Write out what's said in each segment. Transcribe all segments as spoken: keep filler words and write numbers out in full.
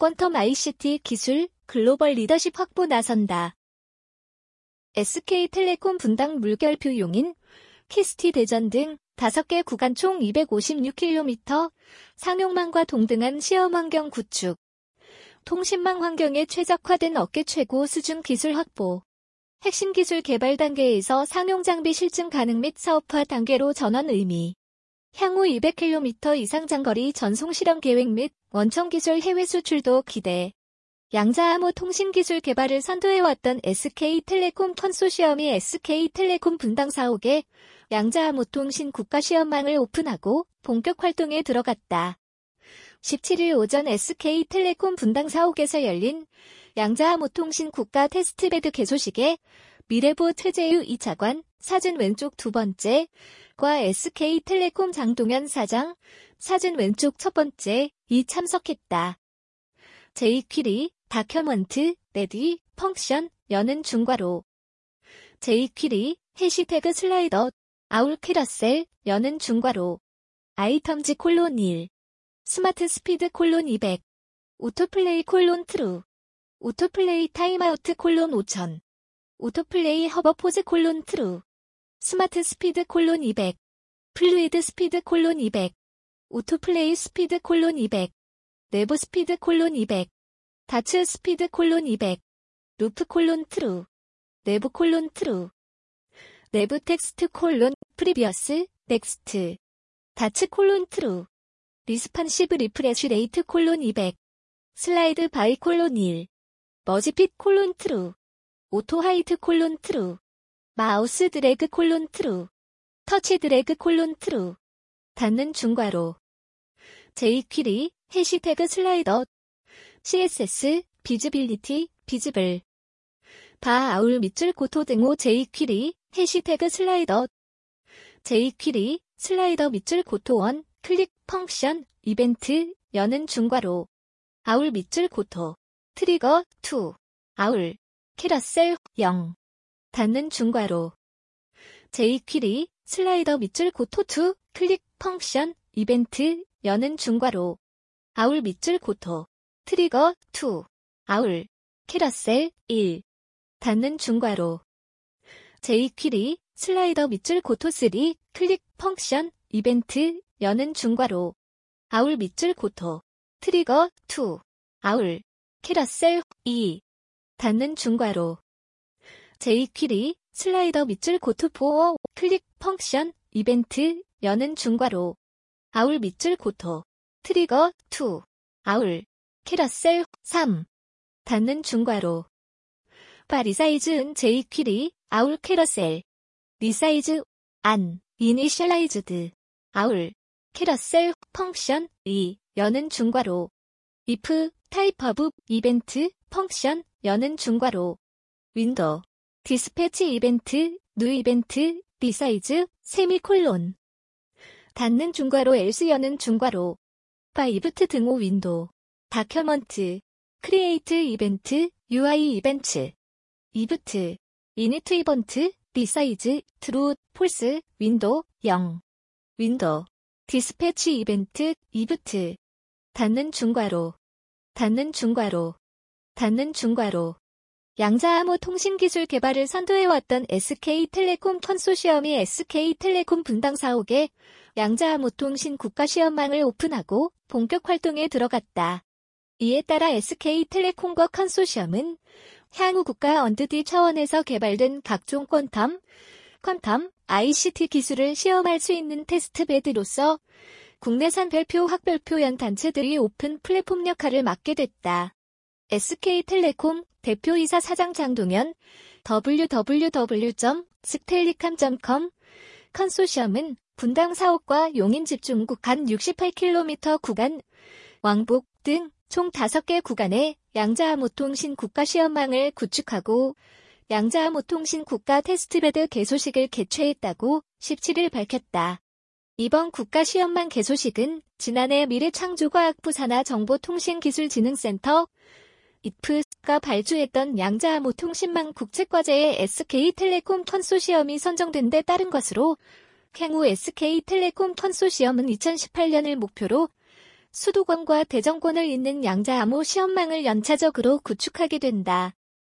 퀀텀 아이씨티 기술 글로벌 리더십 확보 나선다. 에스케이텔레콤 분당 물결표 용인, 키스티 대전 등 다섯 개 구간 총 이백오십육 킬로미터 상용망과 동등한 시험 환경 구축, 통신망 환경에 최적화된 업계 최고 수준 기술 확보, 핵심 기술 개발 단계에서 상용 장비 실증 가능 및 사업화 단계로 전환 의미, 향후 이백 킬로미터 이상 장거리 전송 실험 계획 및 원천 기술 해외 수출도 기대. 양자암호 통신 기술 개발을 선도해왔던 에스케이텔레콤 컨소시엄이 에스케이텔레콤 분당 사옥에 양자암호 통신 국가시험망을 오픈하고 본격 활동에 들어갔다. 십칠 일 오전 에스케이텔레콤 분당 사옥에서 열린 양자암호 통신 국가 테스트베드 개소식에 미래부 최재유 이 차관, 사진 왼쪽 두 번째, 과 에스케이텔레콤 장동현 사장, 사진 왼쪽 첫 번째, 이 참석했다. 제이퀴리, 다큐먼트, 레디, 펑션, 여는 중괄호. 제이퀴리, 해시태그 슬라이더, 아울 캐러셀, 여는 중괄호. 아이텀즈 콜론 일. 스마트 스피드 콜론 이백. 오토플레이 콜론 트루. 오토플레이 타임아우트 콜론 오천. 오토플레이 허버포즈 콜론 트루. 스마트 스피드 콜론 이백. 플루이드 스피드 콜론 이백. 오토플레이 스피드 콜론 이백. 내부 스피드 콜론 이백. 다츠 스피드 콜론 이백. 루프 콜론 트루. 내부 콜론 트루. 내부 텍스트 콜론 프리비어스 넥스트. 다츠 콜론 트루. 리스판시브 리프레쉬 레이트 콜론 이백. 슬라이드 바이 콜론 일. 머지핏 콜론 트루. 오토 하이트 콜론 트루. 마우스 드래그 콜론 트루. 터치 드래그 콜론 트루. 닫는 중괄호. 제이퀴리, 해시태그 슬라이더. 씨에스에스, 비즈빌리티, 비즈블. 바 아울 밑줄 고토 등호 제이퀴리, 해시태그 슬라이더. 제이퀴리, 슬라이더 밑줄 고토 원, 클릭 펑션, 이벤트, 여는 중괄호. 아울 밑줄 고토. 트리거, 투. 아울. 캐러셀, 영. 닫는 중괄호. 제이퀴리, 슬라이더 밑줄 고토 투, 클릭 펑션, 이벤트, 여는 중괄호. 아울 밑줄 고토. 트리거, 투. 아울. 캐러셀, 일. 닫는 중괄호. 제이퀴리, 슬라이더 밑줄 고토 쓰리, 클릭 펑션, 이벤트, 여는 중괄호. 아울 밑줄 고토. 트리거, 투. 아울. 캐러셀, 이. 닫는 중괄호. 제이퀴리, 슬라이더 밑줄 고토 포, 클릭 펑션, 이벤트, 여는 중괄호. 아울 밑줄 고토. 트리거, 투. 아울. 캐러셀, 삼. 닫는 중괄호. 바 리사이즈은 제이퀴리, 아울 캐러셀. 리사이즈, 안, 이니셜라이즈드. 아울. 캐러셀, 펑션, 이, 여는 중괄호. if, 타입 오브, 이벤트, 펑션, 여는 중괄호. 윈도우. 디스패치 이벤트, 뉴 이벤트, 리사이즈, 세미콜론. 닫는 중괄호 else 여는 중괄호. 바 이브트 등호 윈도우. 다큐먼트. 크리에이트 이벤트, 유아이 이벤트. 이브트. 이니트 이벤트, 리사이즈, 트루, 폴스, 윈도우, 영. 윈도우. 디스패치 이벤트, 이브트. 닫는 중괄호. 닫는 중괄호. 닫는 중괄호. 양자암호 통신기술 개발을 선도해왔던 에스케이텔레콤 컨소시엄이 에스케이텔레콤 분당 사옥에 양자암호 통신 국가시험망을 오픈하고 본격 활동에 들어갔다. 이에 따라 에스케이텔레콤과 컨소시엄은 향후 국가 언드디 차원에서 개발된 각종 퀀텀, 퀀텀, 아이씨티 기술을 시험할 수 있는 테스트베드로서 국내산 별표 학별표현 단체들이 오픈 플랫폼 역할을 맡게 됐다. 에스케이텔레콤 대표이사 사장 장동현, 더블유 더블유 더블유 점 스텔리캄 점 컴. 컨소시엄은 분당 사옥과 용인 집중국 간 육십팔 킬로미터 구간, 왕복 등 총 다섯 개 구간의 양자암호 통신 국가시험망을 구축하고 양자암호 통신 국가 테스트베드 개소식을 개최했다고 십칠 일 밝혔다. 이번 국가시험망 개소식은 지난해 미래창조과학부 산하정보통신기술진흥센터 이프가 발주했던 양자암호 통신망 국책과제에 에스케이텔레콤 컨소시엄이 선정된 데 따른 것으로 향후 에스케이텔레콤 컨소시엄은 이천십팔 년을 목표로 수도권과 대전권을 잇는 양자암호 시험망을 연차적으로 구축하게 된다.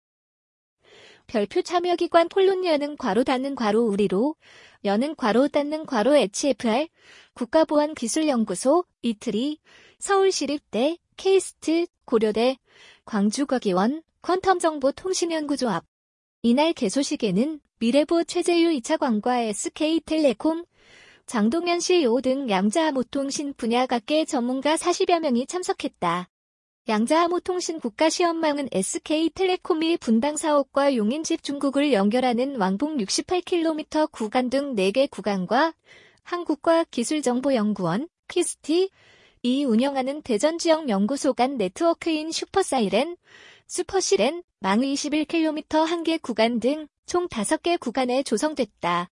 별표 참여기관 폴론 여는 괄호 닫는 괄호 우리로 여는 괄호 닫는 괄호 에이치에프알 국가보안기술연구소 이트리 서울시립대 케이스트 고려대 광주과기원 퀀텀정보통신연구조합 이날 개소식에는 미래보 최재유 이 차 관과 에스케이텔레콤 장동현 씨이오 등 양자암호통신 분야 각계 전문가 사십여 명이 참석했다. 양자암호통신 국가시험망은 에스케이텔레콤이 분당 사업과 용인집 중국을 연결하는 왕복 육십팔 킬로미터 구간 등 네 개 구간과 한국과기술정보연구원 키스티 이 운영하는 대전지역 연구소 간 네트워크인 슈퍼사이렌, 슈퍼시렌, 망 이십일 킬로미터 한 개 구간 등 총 다섯 개 구간에 조성됐다.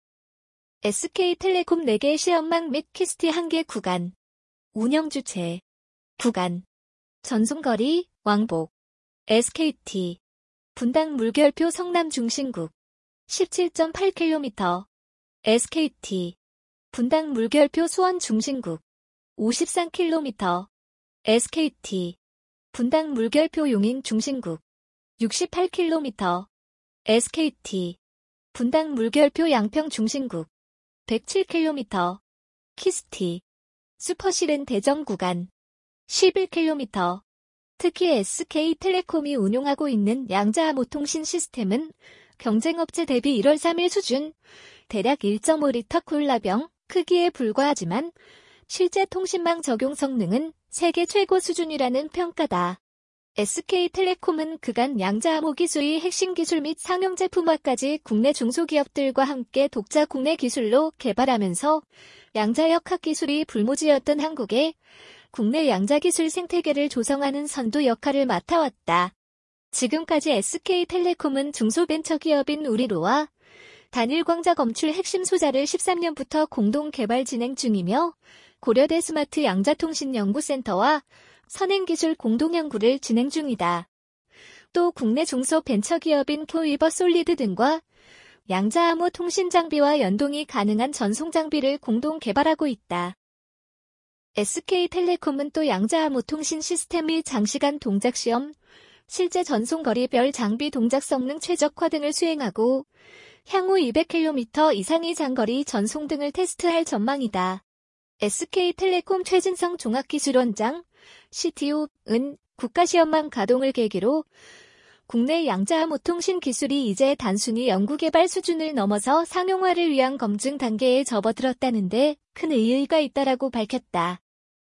에스케이텔레콤 네 개 시험망 및 키스티 한 개 구간 운영주체 구간 전송거리 왕복 에스케이티 분당 물결표 성남 중심국 십칠 점 팔 킬로미터 에스케이티 분당 물결표 수원 중심국 오십삼 킬로미터 에스케이티 분당 물결표 용인 중심국 육십팔 킬로미터 에스케이티 분당 물결표 양평 중심국 백칠 킬로미터 키스티 슈퍼시렌 대전 구간 십일 킬로미터 특히 에스케이텔레콤이 운용하고 있는 양자암호통신 시스템은 경쟁업체 대비 일월 삼일 수준 대략 일 점 오 리터 콜라병 크기에 불과하지만 실제 통신망 적용 성능은 세계 최고 수준이라는 평가다. 에스케이텔레콤은 그간 양자암호 기술이 핵심 기술 및 상용 제품화까지 국내 중소기업들과 함께 독자 국내 기술로 개발하면서 양자역학 기술이 불모지였던 한국에 국내 양자기술 생태계를 조성하는 선도 역할을 맡아왔다. 지금까지 에스케이텔레콤은 중소벤처기업인 우리로와 단일광자 검출 핵심 소자를 십삼 년부터 공동 개발 진행 중이며 고려대 스마트 양자통신연구센터와 선행기술 공동연구를 진행 중이다. 또 국내 중소벤처기업인 큐이버 솔리드 등과 양자암호 통신 장비와 연동이 가능한 전송 장비를 공동 개발하고 있다. 에스케이텔레콤은 또 양자암호 통신 시스템 및 장시간 동작 시험, 실제 전송거리별 장비 동작 성능 최적화 등을 수행하고 향후 이백 킬로미터 이상의 장거리 전송 등을 테스트할 전망이다. 에스케이텔레콤 최진성 종합기술원장, 씨티오는 국가시험망 가동을 계기로 국내 양자암호통신 기술이 이제 단순히 연구개발 수준을 넘어서 상용화를 위한 검증 단계에 접어들었다는데 큰 의의가 있다라고 밝혔다.